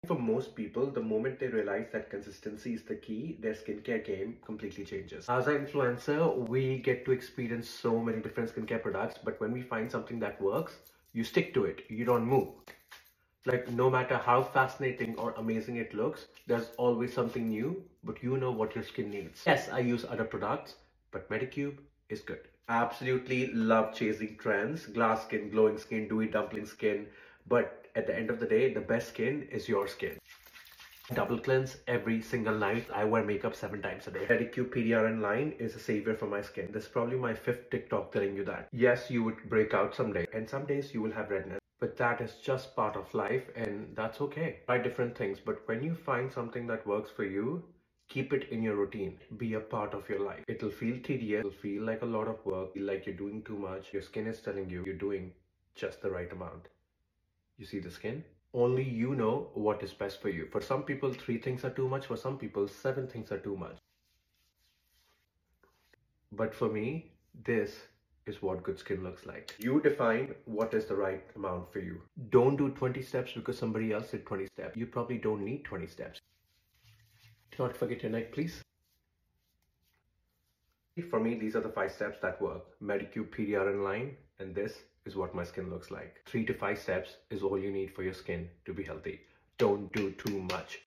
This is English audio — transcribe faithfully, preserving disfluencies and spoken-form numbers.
For most people, the moment they realize that consistency is the key, their skincare game completely changes. As an influencer, we get to experience so many different skincare products, but when we find something that works, you stick to it, you don't move. Like, no matter how fascinating or amazing it looks, there's always something new, but you know what your skin needs. Yes, I use other products, but Medicube is good. I absolutely love chasing trends, glass skin, glowing skin, dewy dumpling skin, but at the end of the day, the best skin is your skin. Double cleanse every single night. I wear makeup seven times a day. Medicube P D R N line is a savior for my skin. This is probably my fifth TikTok telling you that. Yes, you would break out someday, and some days you will have redness. But that is just part of life, and that's okay. Try different things, but when you find something that works for you, keep it in your routine. Be a part of your life. It'll feel tedious, it'll feel like a lot of work, feel like you're doing too much. Your skin is telling you you're doing just the right amount. You see the skin? Only you know what is best for you. For some people, three things are too much. For some people, seven things are too much. But for me, this is what good skin looks like. You define what is the right amount for you. Don't do twenty steps because somebody else did twenty steps. You probably don't need twenty steps. Do not forget your neck, please. For me, these are the five steps that work. Medicube P D R N line, and this is what my skin looks like. Three to five steps is all you need for your skin to be healthy. Don't do too much.